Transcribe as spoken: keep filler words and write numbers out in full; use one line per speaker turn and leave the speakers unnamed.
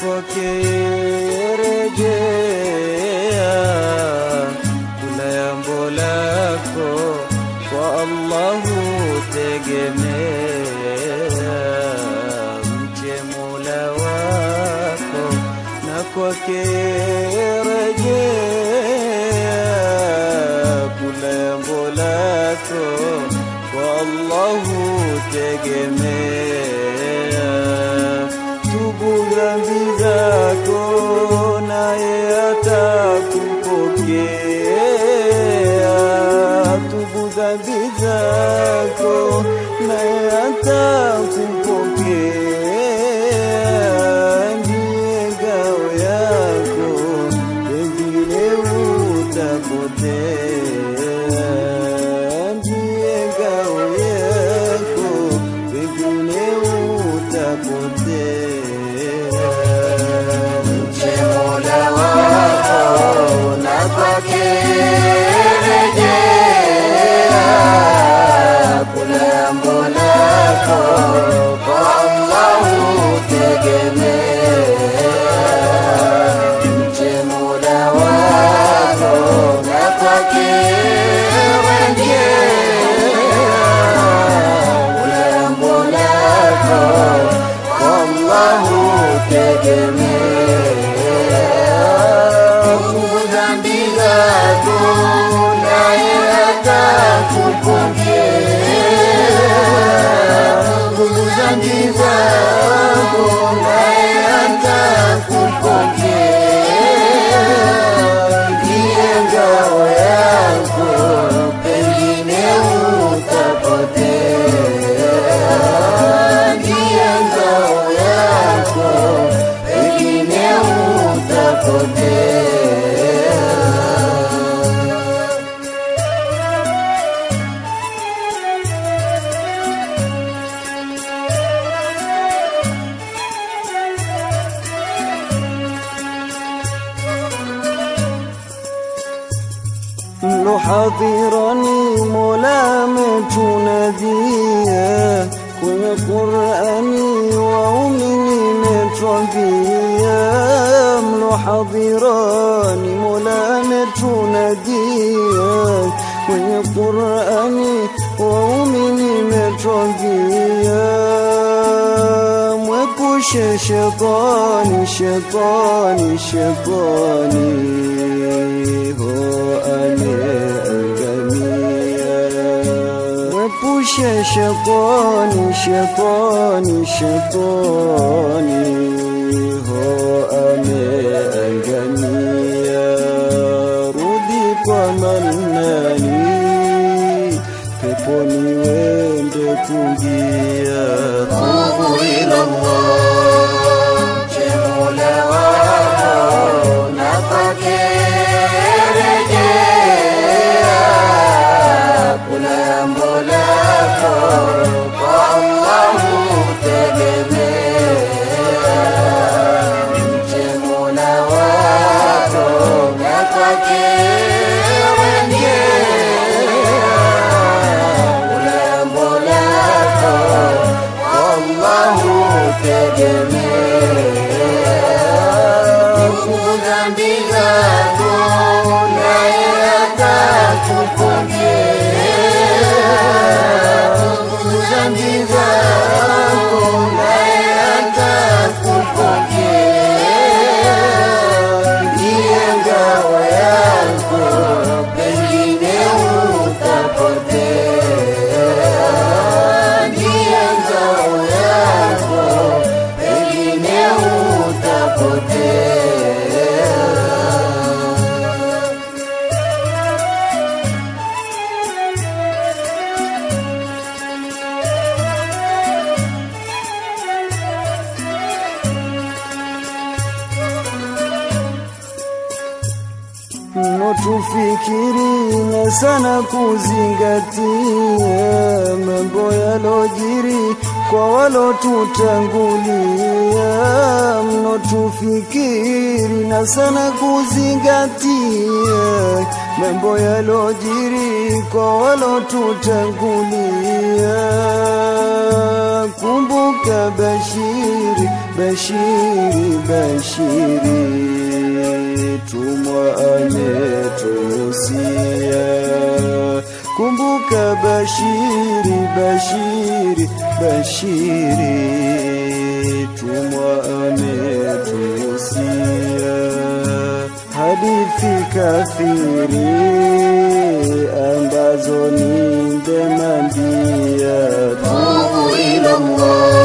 kwake rejea, kula jambo lako kwa Allahu tegemea, mche Mola wako na kwake rejea, kula jambo lako kwa Allahu tegemea, tubu dhambi zako naye atakupokea, tubu dhambi zako naye atakupokea, ndiye ngao yako pengine utapotea, ndiye ngao yako pengine utapotea.
Mche Mola wako na kwake rejea, kula jambo lako kwa Allahu tegemea, mche Mola wako na kwake rejea, kula jambo lako kwa Allahu tegemea, tubu dhambi zako naye atakupokea, tubu dhambi zako naye atakupokea, ndiye ngao yako pengine utapotea, ndiye ngao yako pengine utapotea.
Mlo hadhirani Mola ametunadia, kwenye Qur'ani waumini metwambia, mlo hadhirani Mola ametunadia, kwenye Qur'ani waumini metwambia, mwepushe shetani shetani shetani ho ameangamia, mwepushe shetani shetani shetani ho ameangamia, rudi kwa Manani peponi wende kuingia,
Tubu ila Allah, mche Mola wako na kwake rejea, kula jambo lako kwa Allahu tegemea, mche Mola wako na kwake rejea, kula jambo lako kwa Allahu tegemea, tubu dhambi zako naye atakupokea, tubu dhambi zako naye atakupokea, ndiye ngao yako pengine utapotea, ndiye ngao yako pengine utapotea.
Tufikiri na sana kuzingatia mambo yalojiri kwa walotutangulia, mno tufikiri na sana kuzingatia mambo yalojiri kwa walotutangulia, kumbuka Bashiri Bashiri, bashiri, tumwa ametuhusia. Kumbuka bashiri, bashiri, bashiri, tumwa ametuhusia. Hadithi kathiri ambazo ningemandia,
tubu ila Allah